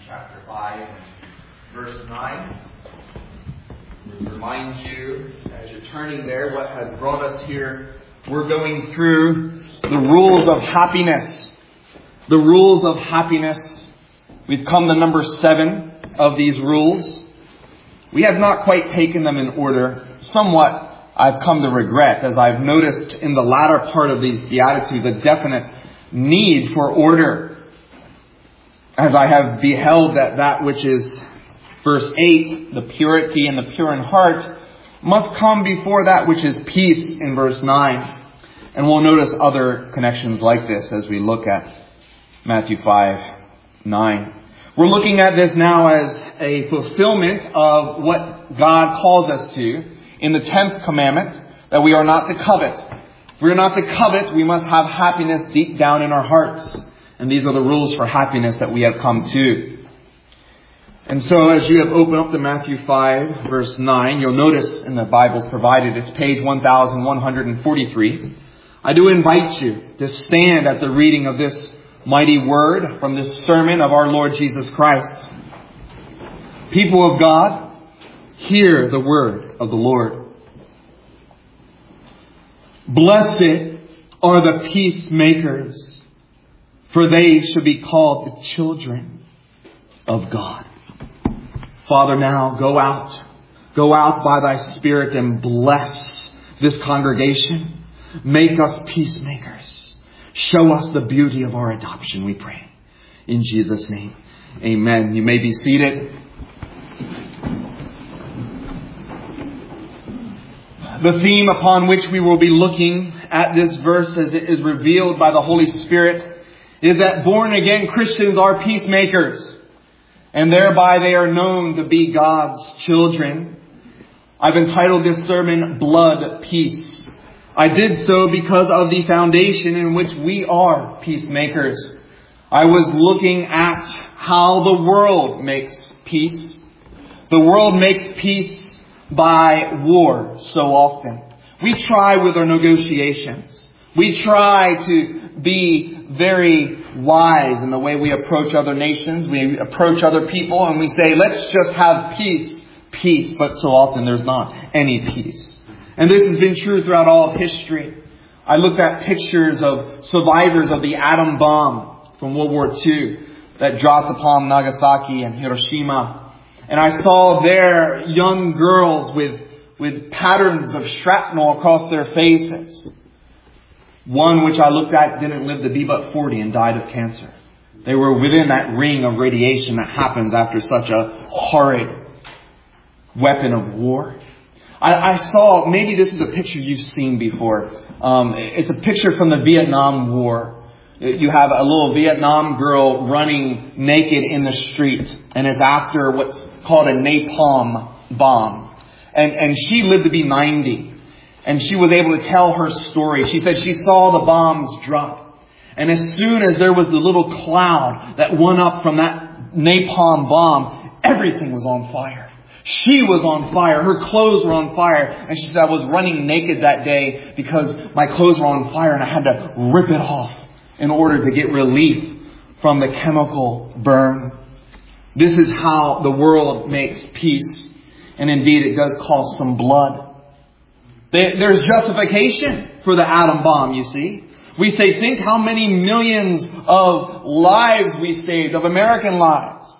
chapter 5, verse 9. To remind you, as you're turning there, what has brought us here. We're going through the rules of happiness. The rules of happiness. We've come to number 7 of these rules. We have not quite taken them in order. Somewhat I've come to regret, as I've noticed in the latter part of these Beatitudes a definite need for order. As I have beheld that which is verse 8, the purity and the pure in heart, must come before that which is peace in verse 9. And we'll notice other connections like this as we look at Matthew 5:9. We're looking at this now as a fulfillment of what God calls us to in the 10th commandment, that we are not to covet. If we are not to covet, we must have happiness deep down in our hearts. And these are the rules for happiness that we have come to. And so as you have opened up to Matthew 5, verse 9, you'll notice in the Bibles provided, it's page 1143. I do invite you to stand at the reading of this mighty word from this sermon of our Lord Jesus Christ. People of God, hear the word of the Lord. Blessed are the peacemakers, for they shall be called the children of God. Father, now go out by thy Spirit and bless this congregation. Make us peacemakers. Show us the beauty of our adoption, we pray. In Jesus' name, amen. You may be seated. The theme upon which we will be looking at this verse as it is revealed by the Holy Spirit is that born again Christians are peacemakers, and thereby they are known to be God's children. I've entitled this sermon, Blood Peace. I did so because of the foundation in which we are peacemakers. I was looking at how the world makes peace. The world makes peace by war so often. We try with our negotiations. We try to be very wise in the way we approach other nations. We approach other people and we say, let's just have peace. Peace, but so often there's not any peace. And this has been true throughout all of history. I looked at pictures of survivors of the atom bomb from World War II that dropped upon Nagasaki and Hiroshima. And I saw there young girls with patterns of shrapnel across their faces. One which I looked at didn't live to be but 40 and died of cancer. They were within that ring of radiation that happens after such a horrid weapon of war. I saw, maybe this is a picture you've seen before. It's a picture from the Vietnam War. You have a little Vietnam girl running naked in the street. And it's after what's called a napalm bomb. And she lived to be 90. And she was able to tell her story. She said she saw the bombs drop. And as soon as there was the little cloud that went up from that napalm bomb, everything was on fire. She was on fire. Her clothes were on fire. And she said, I was running naked that day because my clothes were on fire and I had to rip it off in order to get relief from the chemical burn. This is how the world makes peace. And indeed, it does cost some blood. There's justification for the atom bomb, you see. We say, think how many millions of lives we saved, of American lives.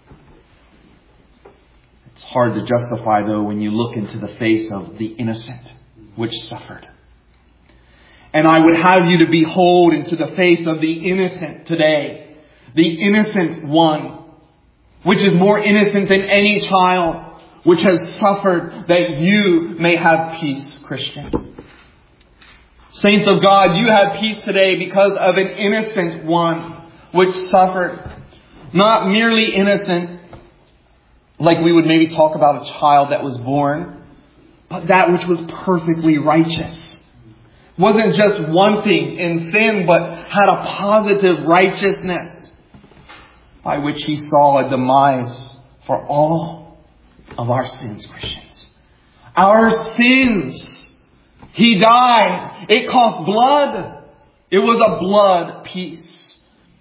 It's hard to justify, though, when you look into the face of the innocent, which suffered. And I would have you to behold into the face of the innocent today. The innocent one, which is more innocent than any child, which has suffered that you may have peace, Christian. Saints of God, you have peace today because of an innocent one which suffered. Not merely innocent, like we would maybe talk about a child that was born, but that which was perfectly righteous. Wasn't just wanting in sin, but had a positive righteousness by which he saw a demise for all of our sins, Christians. Our sins. He died. It cost blood. It was a blood peace.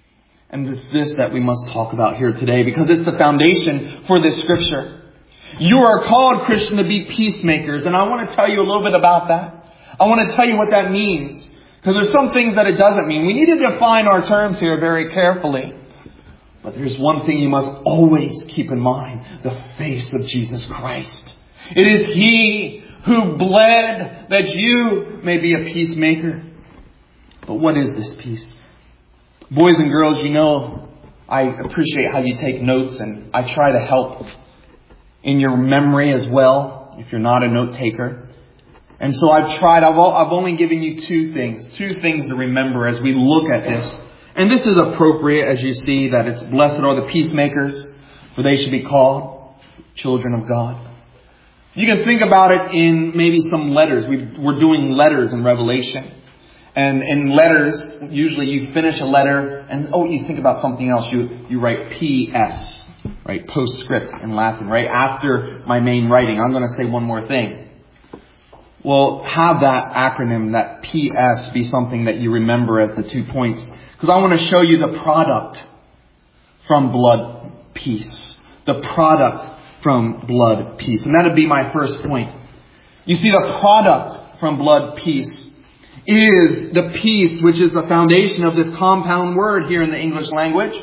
And it's this that we must talk about here today, because it's the foundation for this scripture. You are called, Christian, to be peacemakers. And I want to tell you a little bit about that. I want to tell you what that means, because there's some things that it doesn't mean. We need to define our terms here very carefully. But there's one thing you must always keep in mind: the face of Jesus Christ. It is He who bled that you may be a peacemaker. But what is this peace? Boys and girls, you know, I appreciate how you take notes, and I try to help in your memory as well, if you're not a note taker. And so I've only given you two things to remember as we look at this. And this is appropriate, as you see, that it's blessed are the peacemakers, for they should be called children of God. You can think about it in maybe some letters. We're doing letters in Revelation. And in letters, usually you finish a letter and, you think about something else. You write PS, right? Postscript in Latin, right? After my main writing, I'm going to say one more thing. Well, have that acronym, that PS, be something that you remember as the 2 points. Because I want to show you the product from blood, peace. The product from blood, peace. And that would be my first point. You see, the product from blood, peace, is the peace, which is the foundation of this compound word here in the English language.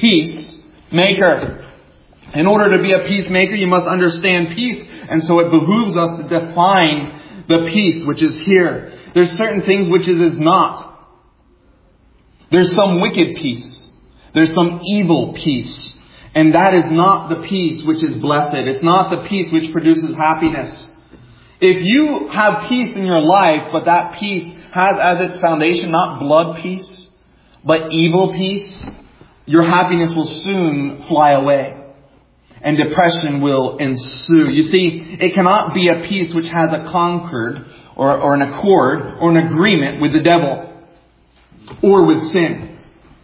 Peacemaker. In order to be a peacemaker, you must understand peace. And so it behooves us to define the peace which is here. There's certain things which it is not. There's some wicked peace. There's some evil peace. And that is not the peace which is blessed. It's not the peace which produces happiness. If you have peace in your life, but that peace has as its foundation not blood peace, but evil peace, your happiness will soon fly away. And depression will ensue. You see, it cannot be a peace which has a concord or an accord or an agreement with the devil or with sin.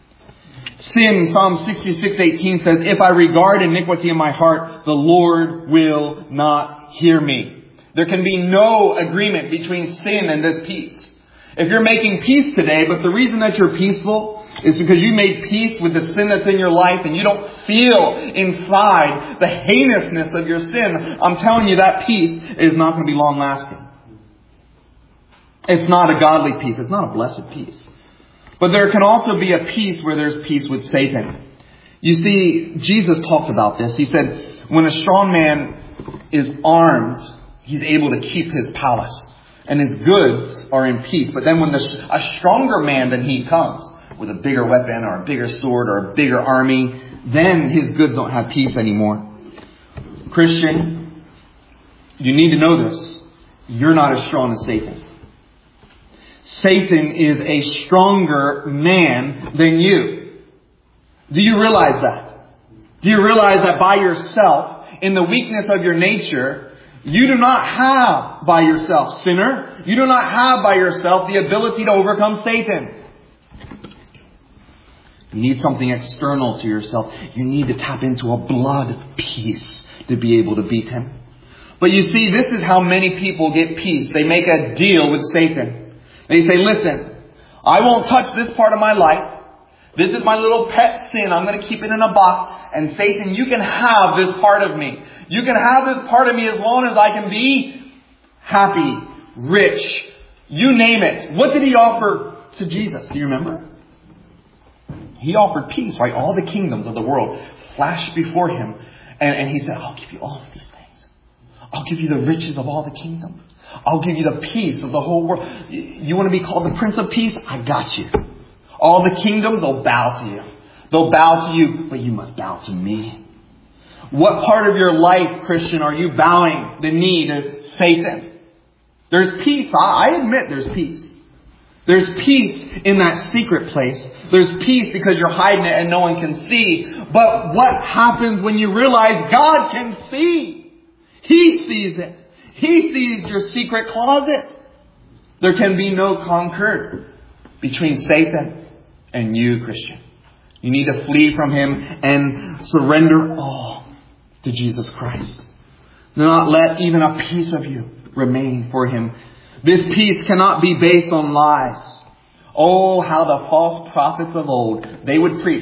Sin, Psalm 66:18 says, "If I regard iniquity in my heart, the Lord will not hear me." There can be no agreement between sin and this peace. If you're making peace today, but the reason that you're peaceful is because you made peace with the sin that's in your life and you don't feel inside the heinousness of your sin, I'm telling you that peace is not going to be long lasting. It's not a godly peace. It's not a blessed peace. But there can also be a peace where there's peace with Satan. You see, Jesus talked about this. He said, when a strong man is armed, he's able to keep his palace. And his goods are in peace. But then when a stronger man than he comes, with a bigger weapon or a bigger sword or a bigger army, then his goods don't have peace anymore. Christian, you need to know this. You're not as strong as Satan. Satan is a stronger man than you. Do you realize that? Do you realize that by yourself, in the weakness of your nature, you do not have by yourself, sinner, you do not have by yourself the ability to overcome Satan. You need something external to yourself. You need to tap into a blood peace to be able to beat him. But you see, this is how many people get peace. They make a deal with Satan. They say, listen, I won't touch this part of my life. This is my little pet sin. I'm going to keep it in a box. And Satan, you can have this part of me. You can have this part of me as long as I can be happy, rich, you name it. What did he offer to Jesus? Do you remember? He offered peace, right? All the kingdoms of the world flashed before him. And he said, I'll give you all of these things. I'll give you the riches of all the kingdom. I'll give you the peace of the whole world. You want to be called the Prince of Peace? I got you. All the kingdoms will bow to you. They'll bow to you, but you must bow to me. What part of your life, Christian, are you bowing the knee to Satan? There's peace. I admit there's peace. There's peace in that secret place. There's peace because you're hiding it and no one can see. But what happens when you realize God can see? He sees it. He sees your secret closet. There can be no concord between Satan and you, Christian. You need to flee from him and surrender all to Jesus Christ. Do not let even a piece of you remain for him. This peace cannot be based on lies. Oh, how the false prophets of old, they would preach,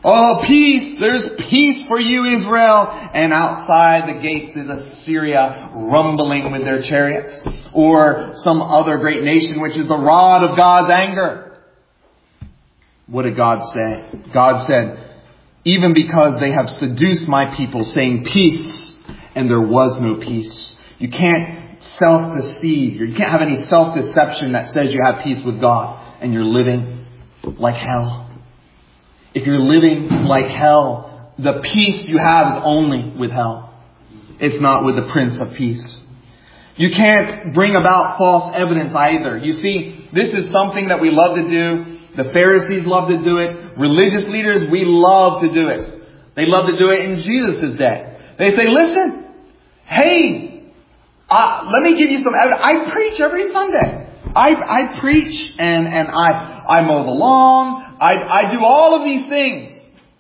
Oh, peace! There's peace for you, Israel! And outside the gates is Assyria rumbling with their chariots. Or some other great nation, which is the rod of God's anger. What did God say? God said, even because they have seduced my people, saying peace, and there was no peace. You can't self-deceive. You can't have any self-deception that says you have peace with God, and you're living like hell. If you're living like hell, the peace you have is only with hell. It's not with the Prince of Peace. You can't bring about false evidence either. You see, this is something that we love to do. The Pharisees love to do it. Religious leaders, we love to do it. They love to do it in Jesus' day. They say, listen, hey, let me give you some evidence. I preach every Sunday. I preach and I mow the lawn. I do all of these things.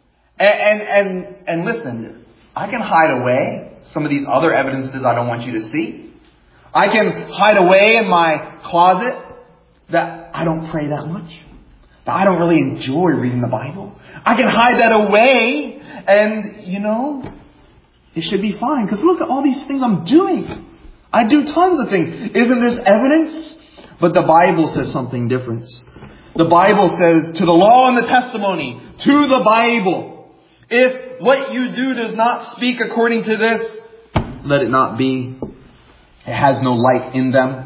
And listen, I can hide away some of these other evidences I don't want you to see. I can hide away in my closet that I don't pray that much. That I don't really enjoy reading the Bible. I can hide that away and, it should be fine. Because look at all these things I'm doing. I do tons of things. Isn't this evidence? But the Bible says something different. The Bible says, to the law and the testimony, to the Bible. If what you do does not speak according to this, let it not be. It has no light in them.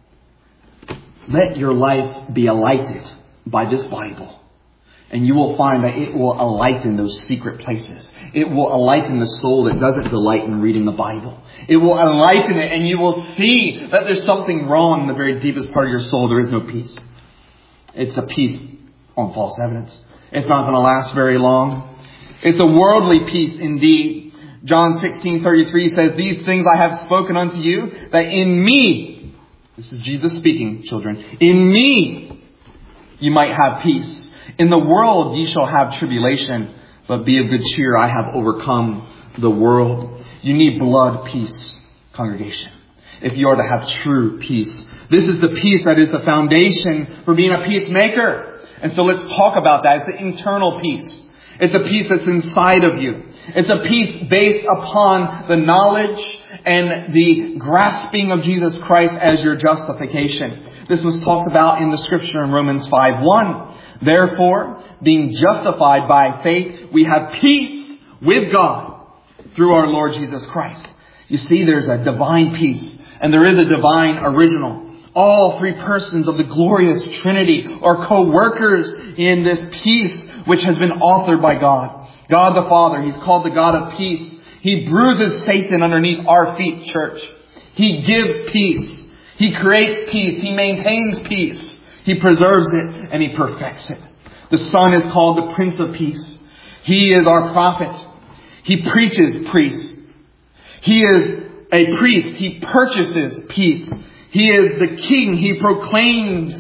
Let your life be enlightened by this Bible. And you will find that it will enlighten those secret places. It will enlighten the soul that doesn't delight in reading the Bible. It will enlighten it, and you will see that there's something wrong in the very deepest part of your soul. There is no peace. It's a peace on false evidence. It's not going to last very long. It's a worldly peace indeed. John 16:33 says, these things I have spoken unto you, that in me, this is Jesus speaking, children, in me you might have peace. In the world ye shall have tribulation, but be of good cheer, I have overcome the world. You need blood peace, congregation, if you are to have true peace. This is the peace that is the foundation for being a peacemaker. And so let's talk about that. It's the internal peace. It's a peace that's inside of you. It's a peace based upon the knowledge and the grasping of Jesus Christ as your justification. This was talked about in the scripture in Romans 5:1. Therefore, being justified by faith, we have peace with God through our Lord Jesus Christ. You see, there's a divine peace and there is a divine original. All three persons of the glorious Trinity are co-workers in this peace which has been authored by God. God the Father, He's called the God of peace. He bruises Satan underneath our feet, church. He gives peace. He creates peace. He maintains peace. He preserves it and He perfects it. The Son is called the Prince of Peace. He is our prophet. He preaches peace. He is a priest. He purchases peace. He is the King. He proclaims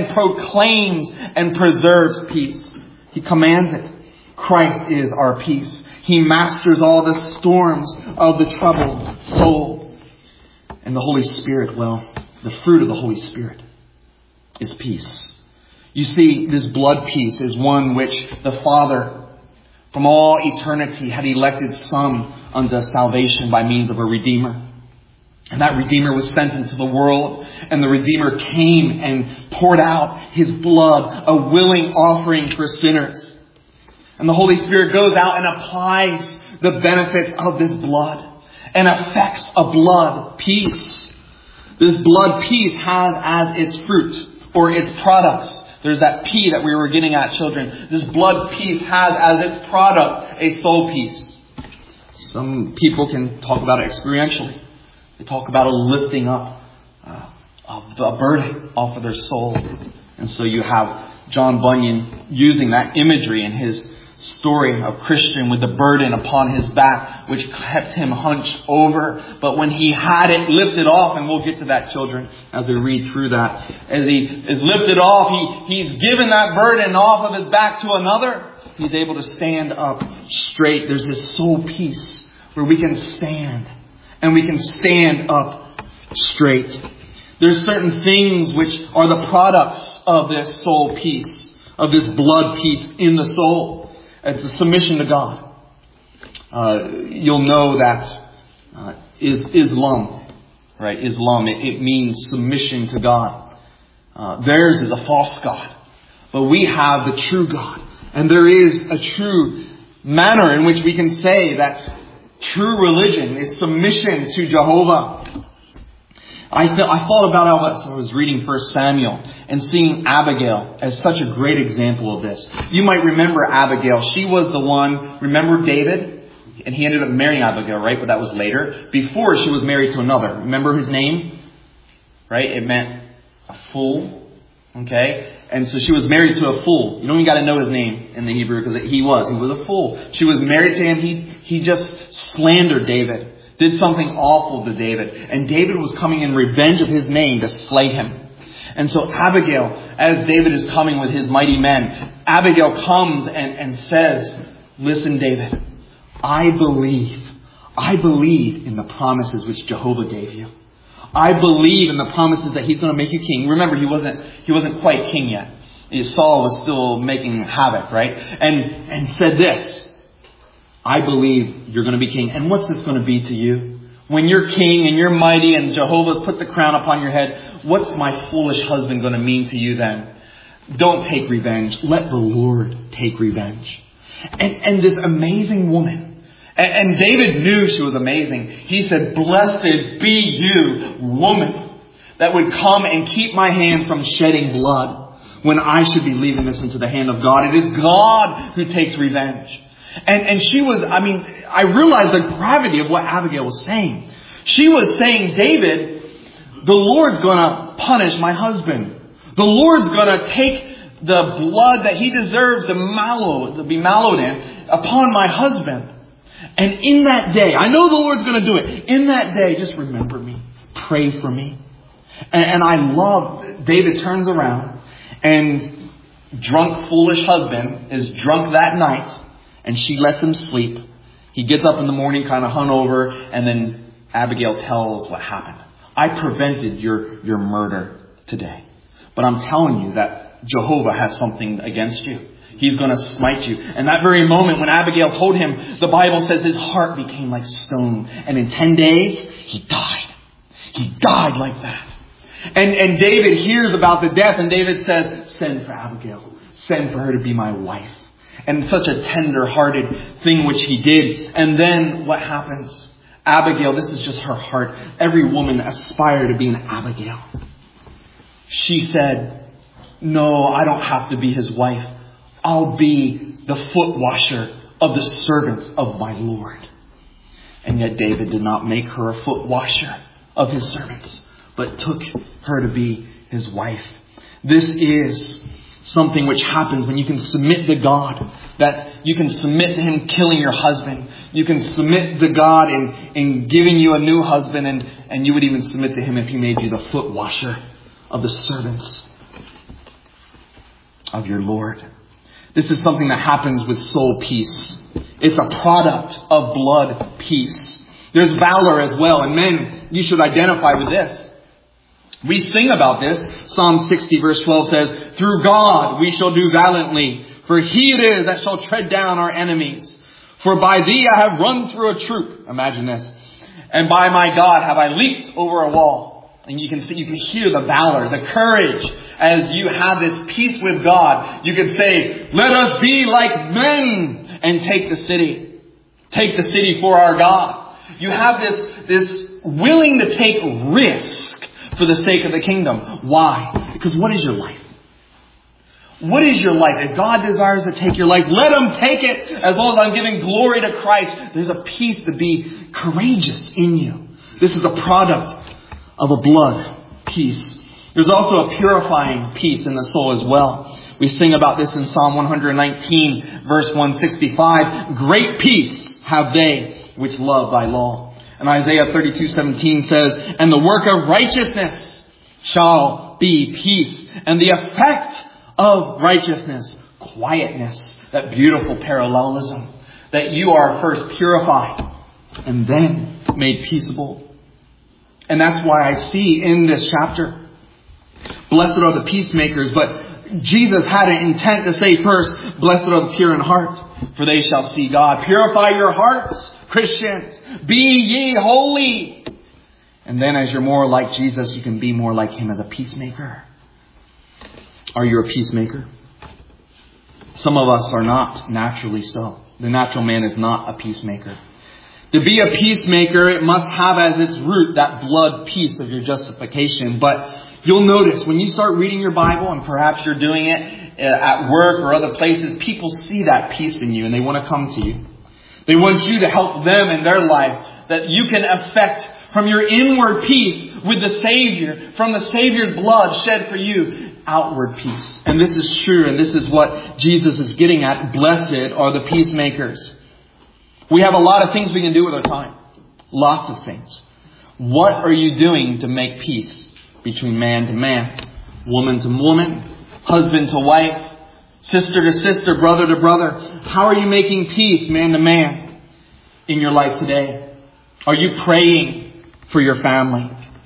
and preserves peace. He commands it. Christ is our peace. He masters all the storms of the troubled soul. And the Holy Spirit, the fruit of the Holy Spirit is peace. You see, this blood peace is one which the Father from all eternity had elected some unto salvation by means of a Redeemer. And that Redeemer was sent into the world, and the Redeemer came and poured out His blood, a willing offering for sinners. And the Holy Spirit goes out and applies the benefits of this blood and affects a blood peace. This blood peace has as its fruit or its products. There's that P that we were getting at, children. This blood peace has as its product a soul peace. Some people can talk about it experientially. They talk about a lifting up of a burden off of their soul. And so you have John Bunyan using that imagery in his story of Christian with the burden upon his back, which kept him hunched over. But when he had it lifted off, and we'll get to that, children, as we read through that, as he is lifted off, he's given that burden off of his back to another. He's able to stand up straight. There's this soul peace where we can stand, and we can stand up straight. There's certain things which are the products of this soul peace, of this blood peace in the soul. It's a submission to God. You'll know that Islam, right? Islam, it means submission to God. Theirs is a false God. But we have the true God. And there is a true manner in which we can say that true religion is submission to Jehovah. I thought about how I was reading 1 Samuel and seeing Abigail as such a great example of this. You might remember Abigail. She was the one, remember David? And he ended up marrying Abigail, right? But that was later. Before, she was married to another. Remember his name? Right? It meant a fool. Okay? And so she was married to a fool. You don't even got to know his name in the Hebrew because he was a fool. She was married to him. He just slandered David. Did something awful to David. And David was coming in revenge of his name to slay him. And so Abigail, as David is coming with his mighty men, Abigail comes and says, listen, David, I believe in the promises which Jehovah gave you. I believe in the promises that He's going to make you king. Remember, he wasn't quite king yet. Saul was still making havoc, right? And said this, I believe you're going to be king. And what's this going to be to you? When you're king and you're mighty and Jehovah's put the crown upon your head, what's my foolish husband going to mean to you then? Don't take revenge. Let the Lord take revenge. And this amazing woman, and David knew she was amazing. He said, blessed be you, woman, that would come and keep my hand from shedding blood when I should be leaving this into the hand of God. It is God who takes revenge. And she was, I realized the gravity of what Abigail was saying. She was saying, David, the Lord's going to punish my husband. The Lord's going to take the blood that he deserves to be mellowed in upon my husband. And in that day, I know the Lord's going to do it. In that day, just remember me. Pray for me. And I love, David turns around and drunk, foolish husband is drunk that night. And she lets him sleep. He gets up in the morning, kind of hungover, and then Abigail tells what happened. I prevented your murder today. But I'm telling you that Jehovah has something against you. He's going to smite you. And that very moment when Abigail told him, the Bible says his heart became like stone. And in 10 days, he died. He died like that. And David hears about the death, and David says, send for Abigail. Send for her to be my wife. And such a tender-hearted thing which he did. And then what happens? Abigail, this is just her heart. Every woman aspired to be an Abigail. She said, no, I don't have to be his wife. I'll be the foot washer of the servants of my Lord. And yet David did not make her a foot washer of his servants, but took her to be his wife. This is something which happens when you can submit to God, that you can submit to Him killing your husband. You can submit to God in giving you a new husband, and you would even submit to Him if He made you the foot washer of the servants of your Lord. This is something that happens with soul peace. It's a product of blood peace. There's valor as well. And men, you should identify with this. We sing about this. Psalm 60 verse 12 says, through God we shall do valiantly, for He it is that shall tread down our enemies. For by Thee I have run through a troop. Imagine this. And by my God have I leaped over a wall. And you can hear the valor, the courage, as you have this peace with God. You can say, let us be like men and take the city. Take the city for our God. You have this willing to take risk for the sake of the kingdom. Why? Because what is your life? What is your life? If God desires to take your life, let Him take it. As long as I'm giving glory to Christ, there's a peace to be courageous in you. This is a product of a blood peace. There's also a purifying peace in the soul as well. We sing about this in Psalm 119, verse 165. Great peace have they which love Thy law. And Isaiah 32:17 says, and the work of righteousness shall be peace. And the effect of righteousness, quietness. That beautiful parallelism. That you are first purified and then made peaceable. And that's why I see in this chapter, blessed are the peacemakers. But Jesus had an intent to say first, blessed are the pure in heart, for they shall see God. Purify your hearts, Christians. Be ye holy. And then as you're more like Jesus, you can be more like Him as a peacemaker. Are you a peacemaker? Some of us are not naturally so. The natural man is not a peacemaker. To be a peacemaker, it must have as its root that blood peace of your justification. But you'll notice when you start reading your Bible, and perhaps you're doing it at work or other places, people see that peace in you and they want to come to you. They want you to help them in their life, that you can affect from your inward peace with the Savior, from the Savior's blood shed for you, outward peace. And this is true, and this is what Jesus is getting at. Blessed are the peacemakers. We have a lot of things we can do with our time. Lots of things. What are you doing to make peace between man to man, woman to woman, husband to wife, sister to sister, brother to brother? How are you making peace man to man in your life today? Are you praying for your family?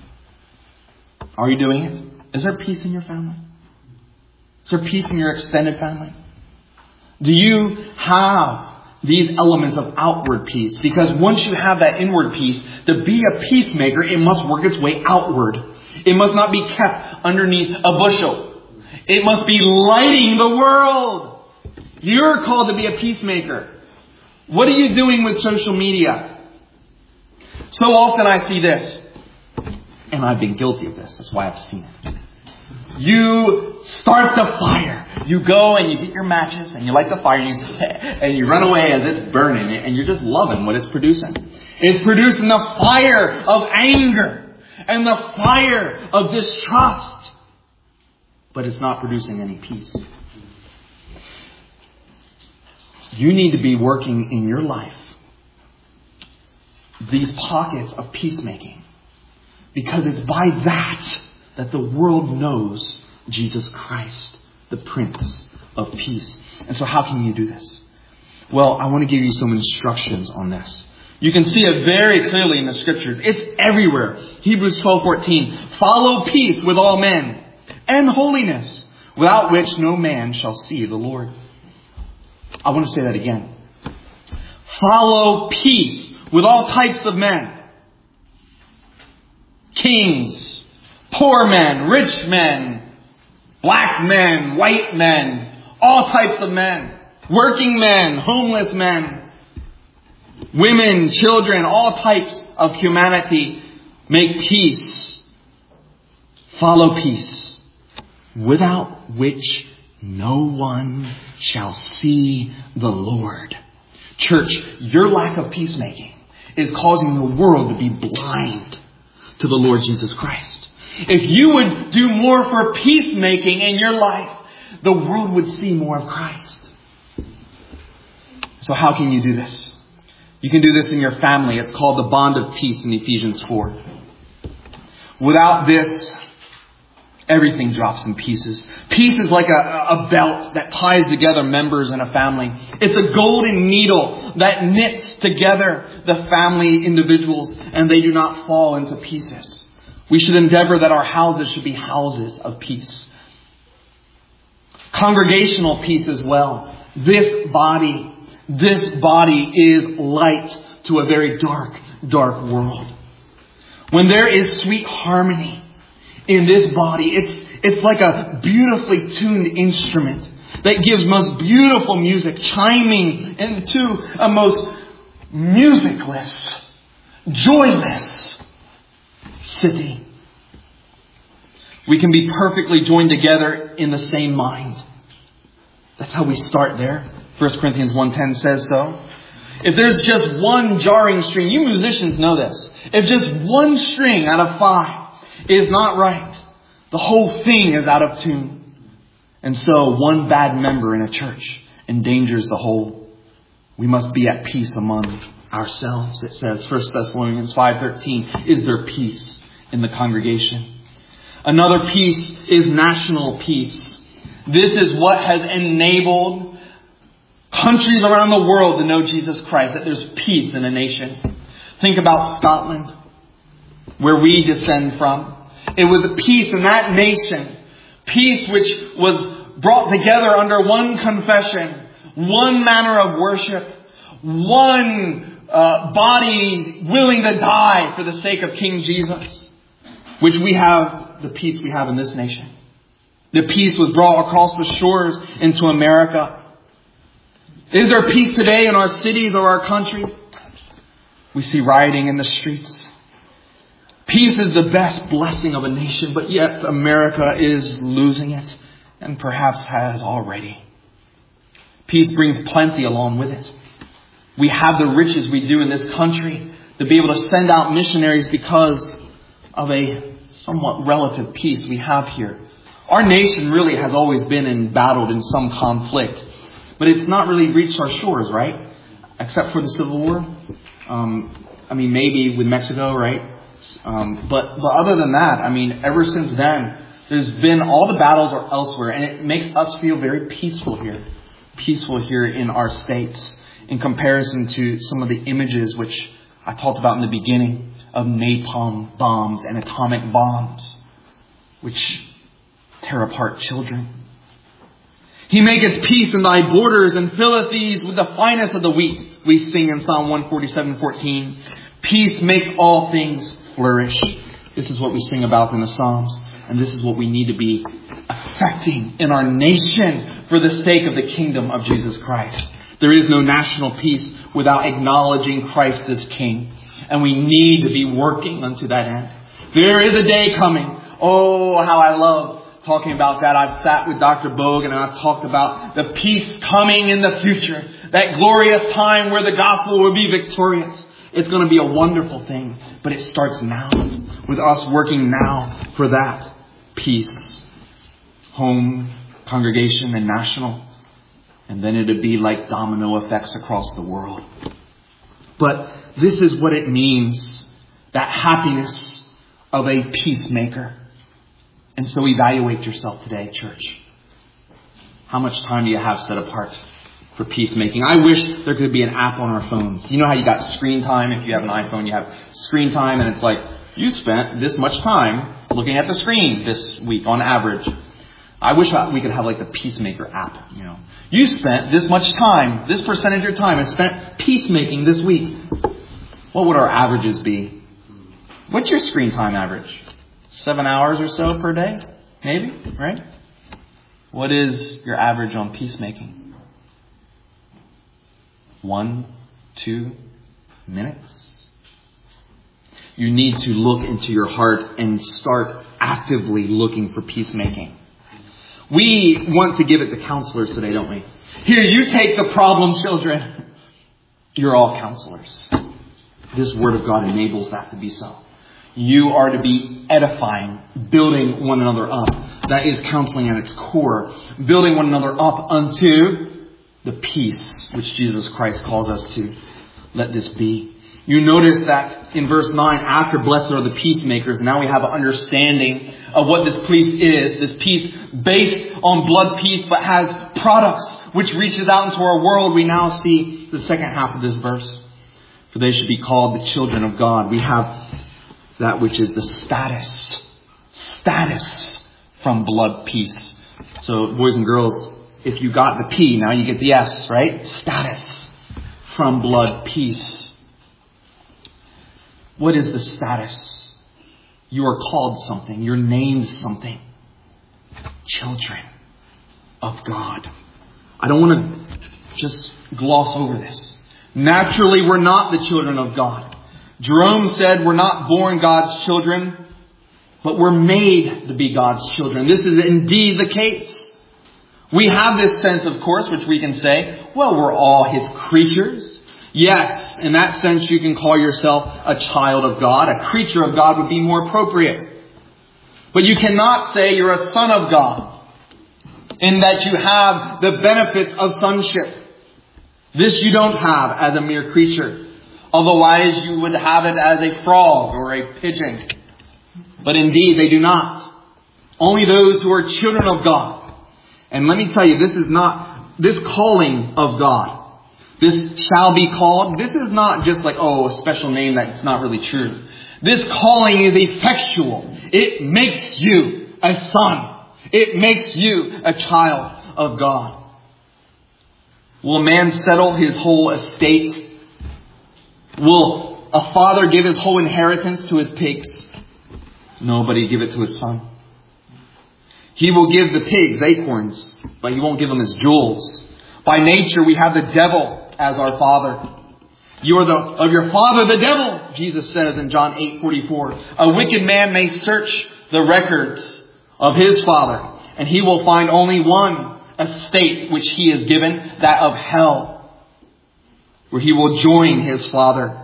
Are you doing it? Is there peace in your family? Is there peace in your extended family? Do you have these elements of outward peace? Because once you have that inward peace, to be a peacemaker, it must work its way outward. It must not be kept underneath a bushel. It must be lighting the world. You're called to be a peacemaker. What are you doing with social media? So often I see this, and I've been guilty of this. That's why I've seen it. You start the fire. You go and you get your matches and you light the fire and you run away as it's burning, and you're just loving what it's producing. It's producing the fire of anger and the fire of distrust. But it's not producing any peace. You need to be working in your life these pockets of peacemaking. Because it's by that the world knows Jesus Christ, the Prince of Peace. And so how can you do this? Well, I want to give you some instructions on this. You can see it very clearly in the Scriptures. It's everywhere. Hebrews 12:14. Follow peace with all men and holiness, without which no man shall see the Lord. I want to say that again. Follow peace with all types of men. Kings, poor men, rich men, black men, white men, all types of men, working men, homeless men, women, children, all types of humanity. Make peace. Follow peace, without which no one shall see the Lord. Church, your lack of peacemaking is causing the world to be blind to the Lord Jesus Christ. If you would do more for peacemaking in your life, the world would see more of Christ. So how can you do this? You can do this in your family. It's called the bond of peace in Ephesians 4. Without this, everything drops in pieces. Peace is like a belt that ties together members in a family. It's a golden needle that knits together the family individuals, and they do not fall into pieces. We should endeavor that our houses should be houses of peace. Congregational peace as well. This body is light to a very dark, dark world. When there is sweet harmony in this body, it's like a beautifully tuned instrument that gives most beautiful music, chiming into a most musicless, joyless city. We can be perfectly joined together in the same mind. That's how we start there. 1 Corinthians 1:10 says so. If there's just one jarring string, you musicians know this. If just one string out of 5 is not right, the whole thing is out of tune. And so one bad member in a church endangers the whole. We must be at peace among ourselves. It says, 1 Thessalonians 5:13, is there peace in the congregation? Another peace is national peace. This is what has enabled countries around the world to know Jesus Christ, that there's peace in a nation. Think about Scotland, where we descend from. It was a peace in that nation. Peace which was brought together under one confession, one manner of worship, one body willing to die for the sake of King Jesus, which we have the peace we have in this nation. The peace was brought across the shores into America. Is there peace today in our cities or our country? We see rioting in the streets. Peace is the best blessing of a nation, but yet America is losing it, and perhaps has already. Peace brings plenty along with it. We have the riches we do in this country to be able to send out missionaries because of a somewhat relative peace we have here. Our nation really has always been embattled in some conflict, but it's not really reached our shores, right? Except for the Civil War. Maybe with Mexico, right? But other than that, ever since then, there's been all the battles are elsewhere, and it makes us feel very peaceful here in our states, in comparison to some of the images which I talked about in the beginning of napalm bombs and atomic bombs, which tear apart children. He maketh peace in thy borders and filleth these with the finest of the wheat. We sing in Psalm 147:14. Peace make all things flourish. This is what we sing about in the Psalms. And this is what we need to be affecting in our nation for the sake of the kingdom of Jesus Christ. There is no national peace without acknowledging Christ as King. And we need to be working unto that end. There is a day coming. Oh, how I love talking about that. I've sat with Dr. Bogan and I've talked about the peace coming in the future. That glorious time where the gospel will be victorious. It's going to be a wonderful thing. But it starts now with us working now for that peace. Home, congregation, and national. And then it'll be like domino effects across the world. But this is what it means. That happiness of a peacemaker. And so evaluate yourself today, church. How much time do you have set apart for peacemaking? I wish there could be an app on our phones. You know how you got screen time? If you have an iPhone, you have screen time, and it's like, you spent this much time looking at the screen this week on average. I wish we could have like the Peacemaker app. You spent this much time, this percentage of your time is spent peacemaking this week. What would our averages be? What's your screen time average? 7 hours or so per day? Maybe, right? What is your average on peacemaking? 1, 2 minutes? You need to look into your heart and start actively looking for peacemaking. We want to give it to counselors today, don't we? Here, you take the problem children. You're all counselors. This Word of God enables that to be so. You are to be edifying, building one another up. That is counseling at its core. Building one another up unto the peace which Jesus Christ calls us to. Let this be. You notice that in verse 9, after blessed are the peacemakers, now we have an understanding of what this peace is. This peace based on blood peace, but has products which reaches out into our world. We now see the second half of this verse. For they should be called the children of God. We have that which is the status from blood peace. So boys and girls, if you got the P, now you get the S, right? Status from blood peace. What is the status? You are called something. You're named something. Children of God. I don't want to just gloss over this. Naturally, we're not the children of God. Jerome said we're not born God's children, but we're made to be God's children. This is indeed the case. We have this sense, of course, which we can say, well, we're all His creatures. Yes, in that sense, you can call yourself a child of God. A creature of God would be more appropriate. But you cannot say you're a son of God in that you have the benefits of sonship. This you don't have as a mere creature. Otherwise, you would have it as a frog or a pigeon. But indeed, they do not. Only those who are children of God. And let me tell you, this calling of God. This shall be called. This is not just like, a special name that's not really true. This calling is effectual. It makes you a son. It makes you a child of God. Will a man settle his whole estate? Will a father give his whole inheritance to his pigs? Nobody give it to his son. He will give the pigs acorns, but he won't give them his jewels. By nature, we have the devil as our father. You are of your father, the devil, Jesus says in John 8:44. A wicked man may search the records of his father, and he will find only one estate which he is given, that of hell, where he will join his father.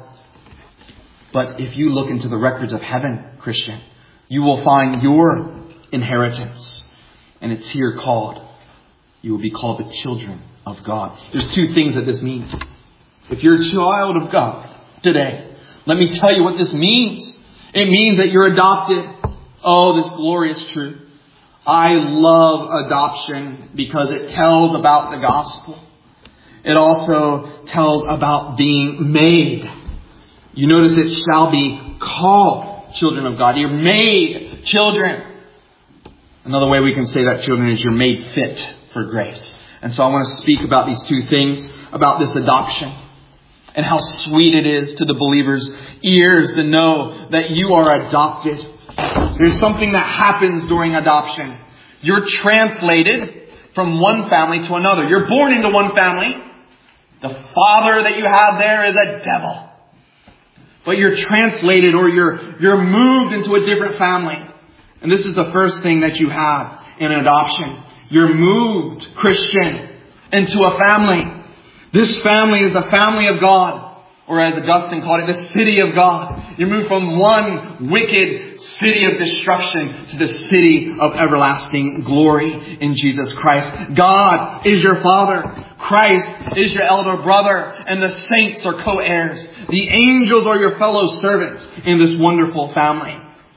But if you look into the records of heaven, Christian, you will find your inheritance. And it's here called, you will be called the children of God. There's two things that this means. If you're a child of God today, let me tell you what this means. It means that you're adopted. Oh, this glorious truth. I love adoption because it tells about the gospel. It also tells about being made. You notice it shall be called children of God. You're made children. Another way we can say that, children, is you're made fit for grace. And so I want to speak about these two things, about this adoption, and how sweet it is to the believer's ears to know that you are adopted. There's something that happens during adoption. You're translated from one family to another. You're born into one family. The father that you have there is a devil. But you're translated, or you're moved into a different family. And this is the first thing that you have in adoption. You're moved, Christian, into a family. This family is the family of God. Or as Augustine called it, the city of God. You move from one wicked city of destruction to the city of everlasting glory in Jesus Christ. God is your Father. Christ is your elder brother. And the saints are co-heirs. The angels are your fellow servants in this wonderful family.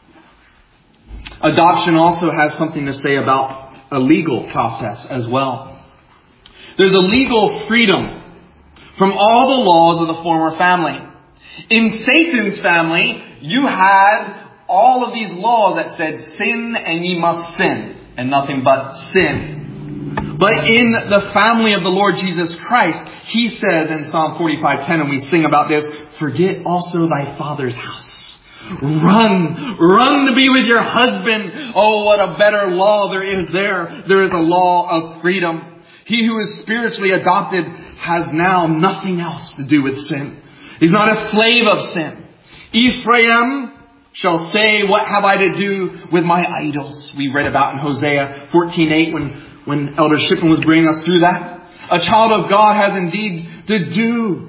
Adoption also has something to say about a legal process as well. There's a legal freedom from all the laws of the former family. In Satan's family, you had all of these laws that said sin and ye must sin, and nothing but sin. But in the family of the Lord Jesus Christ, He says in Psalm 45:10, and we sing about this, forget also thy father's house. Run to be with your husband. Oh, what a better law there is there. There is a law of freedom. He who is spiritually adopted has now nothing else to do with sin. He's not a slave of sin. Ephraim shall say, what have I to do with my idols? We read about in Hosea 14:8 when Elder Shipman was bringing us through that. A child of God has indeed to do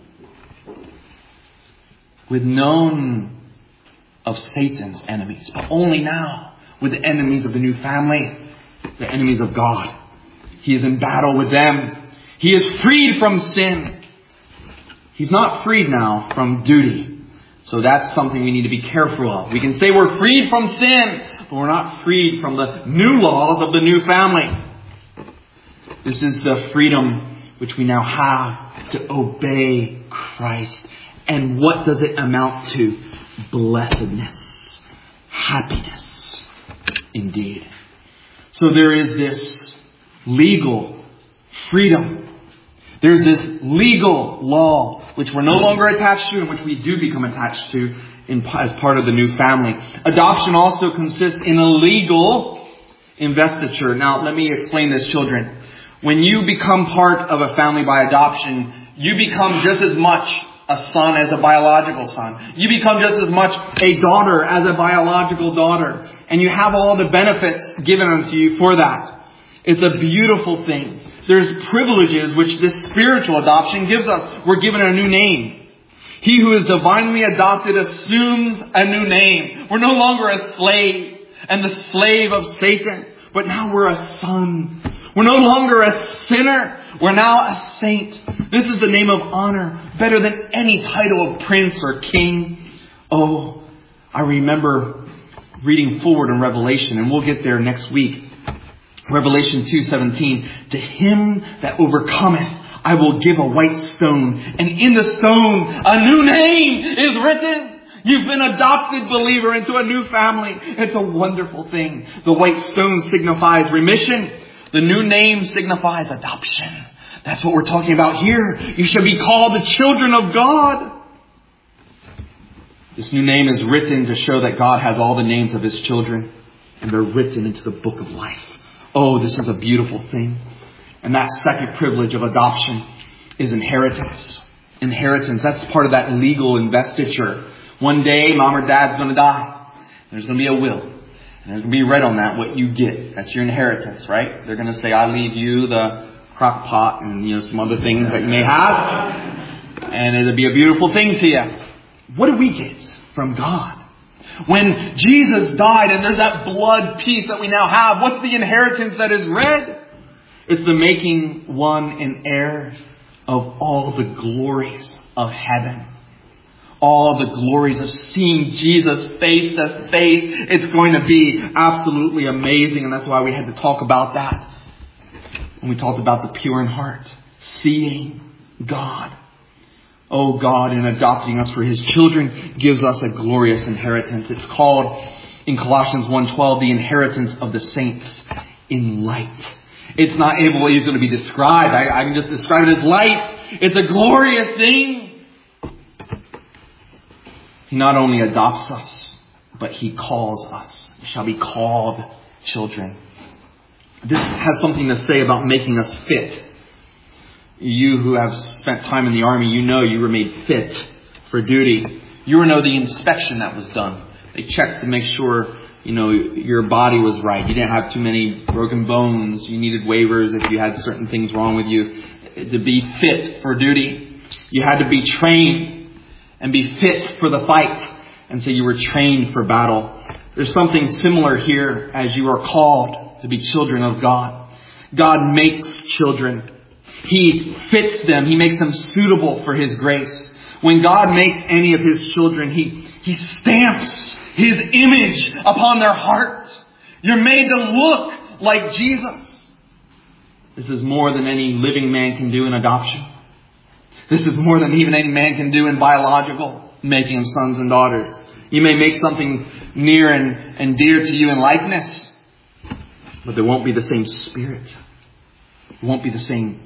with none of Satan's enemies, but only now with the enemies of the new family, the enemies of God. He is in battle with them. He is freed from sin. He's not freed now from duty. So that's something we need to be careful of. We can say we're freed from sin, but we're not freed from the new laws of the new family. This is the freedom which we now have to obey Christ. And what does it amount to? Blessedness. Happiness. Indeed. So there is this legal freedom. There's this legal law which we're no longer attached to and which we do become attached to as part of the new family. Adoption also consists in a legal investiture. Now, let me explain this, children. When you become part of a family by adoption, you become just as much a son as a biological son. You become just as much a daughter as a biological daughter. And you have all the benefits given unto you for that. It's a beautiful thing. There's privileges which this spiritual adoption gives us. We're given a new name. He who is divinely adopted assumes a new name. We're no longer a slave and the slave of Satan, but now we're a son. We're no longer a sinner. We're now a saint. This is the name of honor, better than any title of prince or king. Oh, I remember reading forward in Revelation, and we'll get there next week. Revelation 2:17. To him that overcometh, I will give a white stone, and in the stone a new name is written. You've been adopted, believer, into a new family. It's a wonderful thing. The white stone signifies remission. The new name signifies adoption. That's what we're talking about here. You shall be called the children of God. This new name is written to show that God has all the names of His children, and they're written into the book of life. Oh, this is a beautiful thing. And that second privilege of adoption is inheritance. Inheritance, that's part of that legal investiture. One day, mom or dad's going to die. There's going to be a will. And there's going to be read on that what you get. That's your inheritance, right? They're going to say, I leave you the crock pot and some other things that you may have. And it'll be a beautiful thing to you. What do we get from God? When Jesus died and there's that blood piece that we now have, what's the inheritance that is read? It's the making one an heir of all the glories of heaven. All the glories of seeing Jesus face to face. It's going to be absolutely amazing. And that's why we had to talk about that when we talked about the pure in heart. Seeing God. Oh, God, in adopting us for His children, gives us a glorious inheritance. It's called, in Colossians 1:12, the inheritance of the saints in light. It's not able easily to be described. I can just describe it as light. It's a glorious thing. He not only adopts us, but He calls us. We shall be called children. This has something to say about making us fit. You who have spent time in the army, you know you were made fit for duty. You know the inspection that was done. They checked to make sure, your body was right. You didn't have too many broken bones. You needed waivers if you had certain things wrong with you. To be fit for duty, you had to be trained and be fit for the fight. And so you were trained for battle. There's something similar here as you are called to be children of God. God makes children. He fits them. He makes them suitable for His grace. When God makes any of His children, He stamps His image upon their hearts. You're made to look like Jesus. This is more than any living man can do in adoption. This is more than even any man can do in biological, making of sons and daughters. You may make something near and dear to you in likeness, but there won't be the same spirit. It won't be the same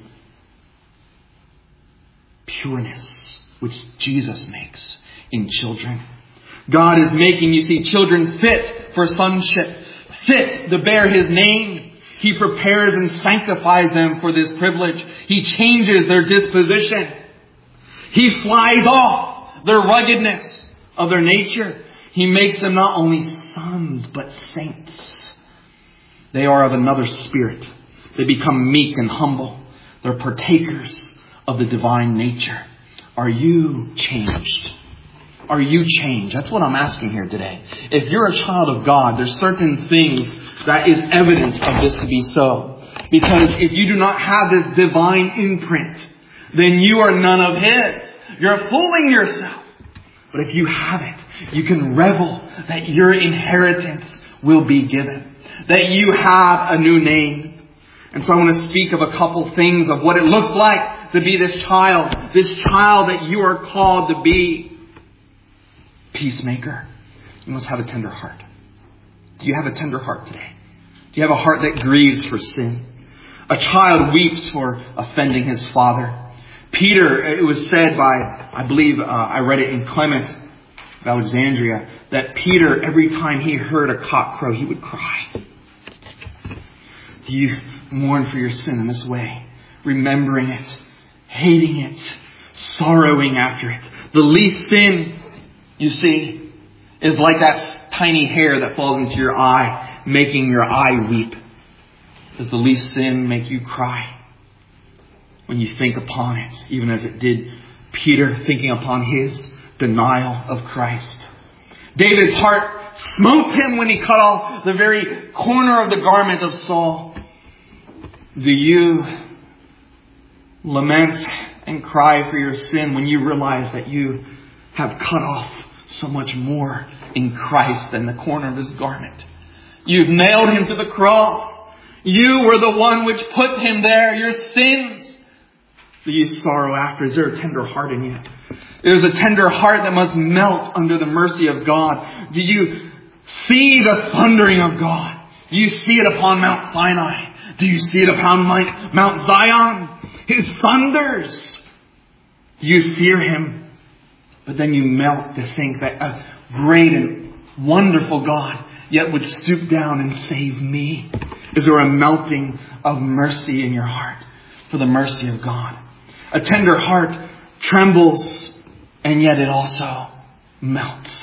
pureness which Jesus makes in children. God is making, children fit for sonship, fit to bear His name. He prepares and sanctifies them for this privilege. He changes their disposition. He flies off their ruggedness of their nature. He makes them not only sons, but saints. They are of another spirit. They become meek and humble. They're partakers of the divine nature. Are you changed? Are you changed? That's what I'm asking here today. If you're a child of God, there's certain things that is evidence of this to be so. Because if you do not have this divine imprint, then you are none of His. You're fooling yourself. But if you have it, you can revel that your inheritance will be given. That you have a new name. And so I want to speak of a couple things of what it looks like to be this child that you are called to be. Peacemaker. You must have a tender heart. Do you have a tender heart today? Do you have a heart that grieves for sin? A child weeps for offending his father. Peter, it was said by, I believe I read it in Clement of Alexandria, that Peter, every time he heard a cock crow, he would cry. Do you mourn for your sin in this way? Remembering it, hating it, sorrowing after it. The least sin, you see, is like that tiny hair that falls into your eye, making your eye weep. Does the least sin make you cry? When you think upon it, even as it did Peter thinking upon his denial of Christ. David's heart smote him when he cut off the very corner of the garment of Saul. Do you lament and cry for your sin when you realize that you have cut off so much more in Christ than the corner of his garment? You've nailed Him to the cross. You were the one which put Him there. Your sins Do you sorrow after? Is there a tender heart in you? There's a tender heart that must melt under the mercy of God. Do you see the thundering of God? Do you see it upon Mount Sinai? Do you see it upon Mount Zion? His thunders. Do you fear Him? But then you melt to think that a great and wonderful God yet would stoop down and save me. Is there a melting of mercy in your heart for the mercy of God? A tender heart trembles, and yet it also melts.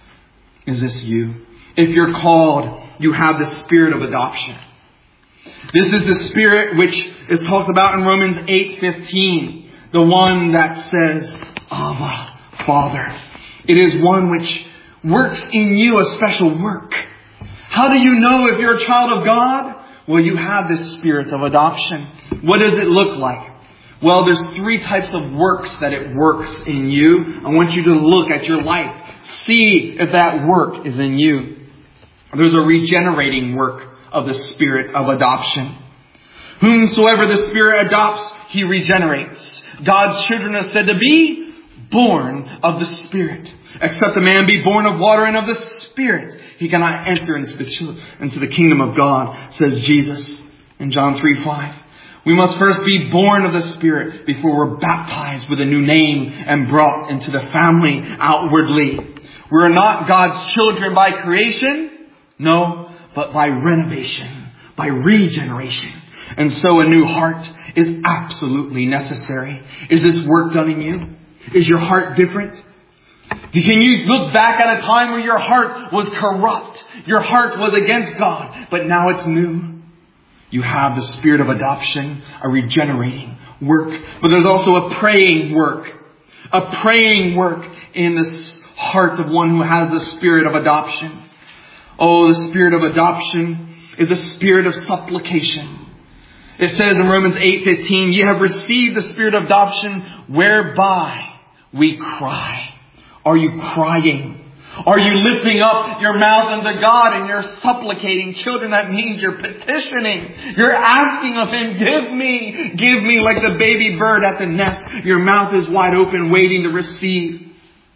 Is this you? If you're called, you have the spirit of adoption. This is the spirit which is talked about in Romans 8:15. The one that says, Abba, Father. It is one which works in you a special work. How do you know if you're a child of God? Well, you have this spirit of adoption. What does it look like? Well, there's 3 types of works that it works in you. I want you to look at your life. See if that work is in you. There's a regenerating work of the spirit of adoption. Whomsoever the Spirit adopts, He regenerates. God's children are said to be born of the Spirit. Except a man be born of water and of the Spirit, he cannot enter into the kingdom of God, says Jesus in John 3:5. We must first be born of the Spirit before we're baptized with a new name and brought into the family outwardly. We're not God's children by creation, no, but by renovation, by regeneration. And so a new heart is absolutely necessary. Is this work done in you? Is your heart different? Can you look back at a time where your heart was corrupt? Your heart was against God, but now it's new. You have the spirit of adoption, a regenerating work. But there's also a praying work. A praying work in the heart of one who has the spirit of adoption. Oh, the spirit of adoption is a spirit of supplication. It says in Romans 8:15, "You have received the spirit of adoption whereby we cry." Are you crying? Are you lifting up your mouth unto God and you're supplicating? Children, that means you're petitioning. You're asking of Him, give me like the baby bird at the nest. Your mouth is wide open waiting to receive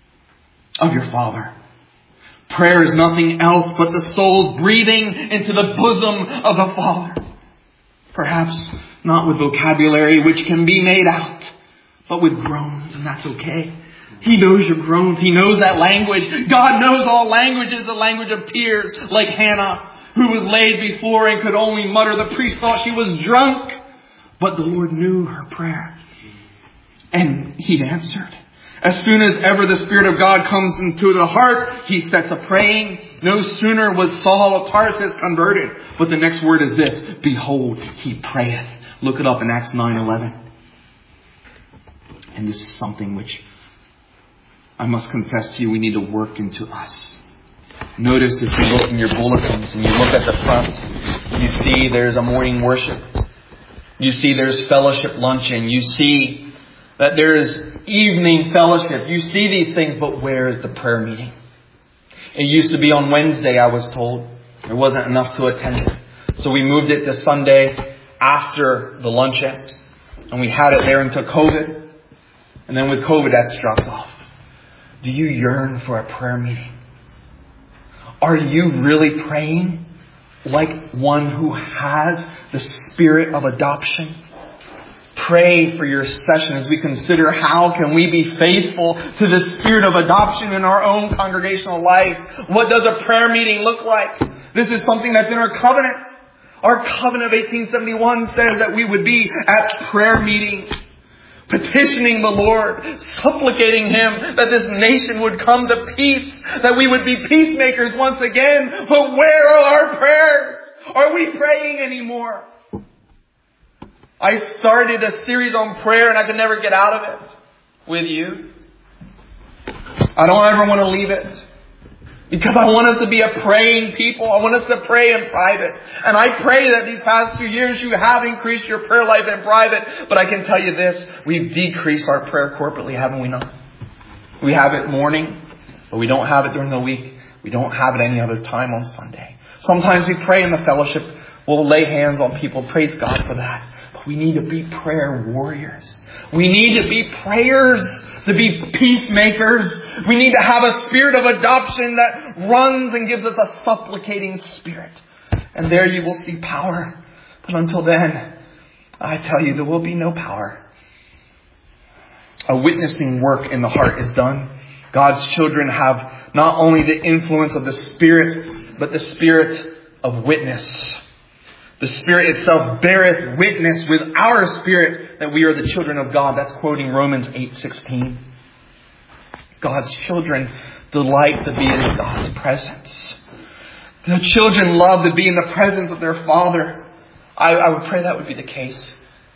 of your Father. Prayer is nothing else but the soul breathing into the bosom of the Father. Perhaps not with vocabulary which can be made out, but with groans, and that's okay. He knows your groans. He knows that language. God knows all languages, the language of tears, like Hannah, who was laid before and could only mutter. The priest thought she was drunk, but the Lord knew her prayer, and He answered. As soon as ever the Spirit of God comes into the heart, He sets a praying. No sooner was Saul of Tarsus converted, but the next word is this: behold, he prayeth. Look it up in Acts 9:11. And this is something which I must confess to you, we need to work into us. Notice if you look in your bulletins and you look at the front, you see there's a morning worship. You see there's fellowship luncheon. You see that there is evening fellowship. You see these things, but where is the prayer meeting? It used to be on Wednesday, I was told. There wasn't enough to attend. So we moved it to Sunday after the luncheon. And we had it there until COVID. And then with COVID, that's dropped off. Do you yearn for a prayer meeting? Are you really praying like one who has the spirit of adoption? Pray for your session as we consider how can we be faithful to the spirit of adoption in our own congregational life. What does a prayer meeting look like? This is something that's in our covenants. Our covenant of 1871 says that we would be at prayer meetings, petitioning the Lord, supplicating Him that this nation would come to peace, that we would be peacemakers once again. But where are our prayers? Are we praying anymore? I started a series on prayer and I could never get out of it with you. I don't ever want to leave it. Because I want us to be a praying people. I want us to pray in private. And I pray that these past few years you have increased your prayer life in private. But I can tell you this, we've decreased our prayer corporately, haven't we not? We have it morning, but we don't have it during the week. We don't have it any other time on Sunday. Sometimes we pray in the fellowship. We'll lay hands on people. Praise God for that. But we need to be prayer warriors. We need to be prayers, to be peacemakers. We need to have a spirit of adoption that runs and gives us a supplicating spirit. And there you will see power. But until then, I tell you, there will be no power. A witnessing work in the heart is done. God's children have not only the influence of the Spirit, but the spirit of witness. The Spirit itself beareth witness with our spirit that we are the children of God. That's quoting Romans 8:16. God's children delight to be in God's presence. The children love to be in the presence of their Father. I would pray that would be the case.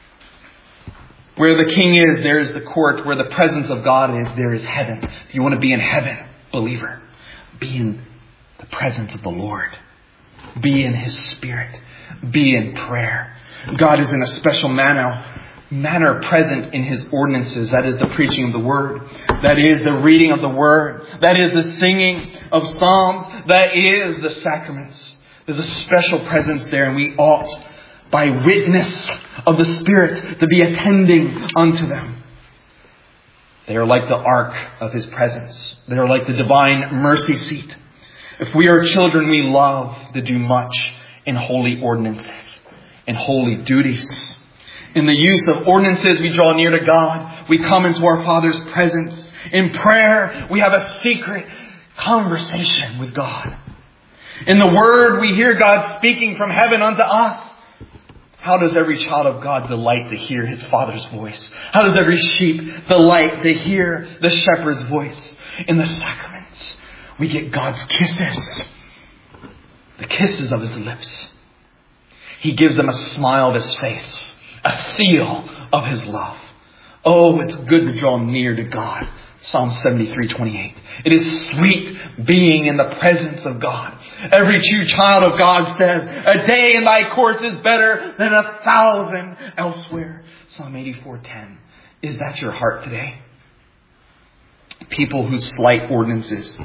Where the King is, there is the court. Where the presence of God is, there is heaven. If you want to be in heaven, believer, be in the presence of the Lord. Be in His Spirit. Be in prayer. God is in a special manner present in His ordinances. That is the preaching of the Word. That is the reading of the Word. That is the singing of psalms. That is the sacraments. There's a special presence there, and we ought, by witness of the Spirit, to be attending unto them. They are like the ark of His presence. They are like the divine mercy seat. If we are children, we love to do much in holy ordinances, in holy duties. In the use of ordinances, we draw near to God. We come into our Father's presence. In prayer, we have a secret conversation with God. In the Word, we hear God speaking from heaven unto us. How does every child of God delight to hear his Father's voice? How does every sheep delight to hear the shepherd's voice? In the sacraments, we get God's kisses. The kisses of His lips. He gives them a smile of His face. A seal of His love. Oh, it's good to draw near to God. Psalm 73:28. It is sweet being in the presence of God. Every true child of God says, a day in Thy courts is better than 1,000 elsewhere. Psalm 84:10. Is that your heart today? People who slight ordinances,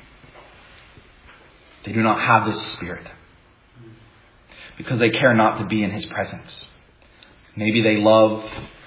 they do not have this spirit. Because they care not to be in His presence. Maybe they love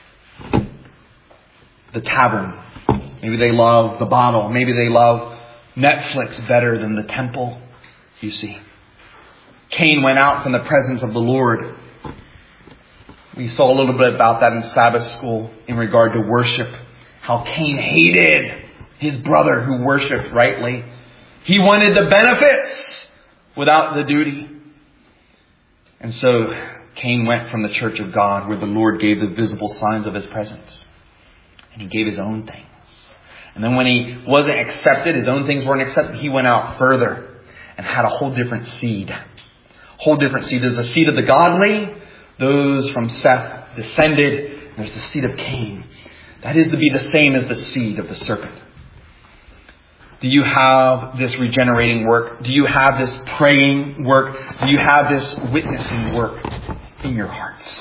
the tavern. Maybe they love the bottle. Maybe they love Netflix better than the temple. You see. Cain went out from the presence of the Lord. We saw a little bit about that in Sabbath school in regard to worship. How Cain hated his brother who worshipped rightly. He wanted the benefits without the duty. And so Cain went from the church of God where the Lord gave the visible signs of His presence. And he gave his own things. And then when he wasn't accepted, his own things weren't accepted, he went out further and had a whole different seed. Whole different seed. There's a seed of the godly. Those from Seth descended. And there's the seed of Cain. That is to be the same as the seed of the serpent. Do you have this regenerating work? Do you have this praying work? Do you have this witnessing work in your hearts?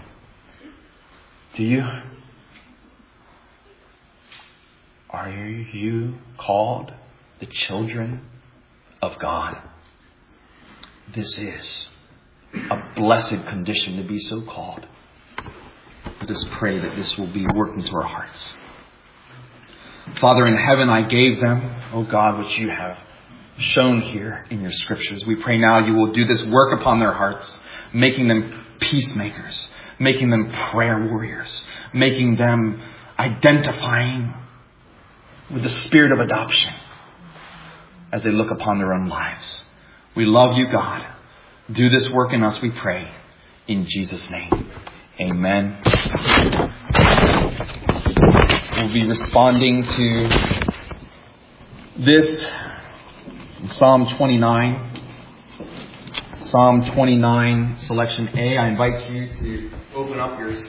Do you? Are you called the children of God? This is a blessed condition to be so called. Let us pray that this will be worked into our hearts. Father in heaven, I gave them, O God, which you have shown here in your scriptures. We pray now you will do this work upon their hearts, making them peacemakers, making them prayer warriors, making them identifying with the spirit of adoption as they look upon their own lives. We love you, God. Do this work in us, we pray. In Jesus' name. Amen. We'll be responding to this in Psalm 29. Psalm 29, selection A. I invite you to open up your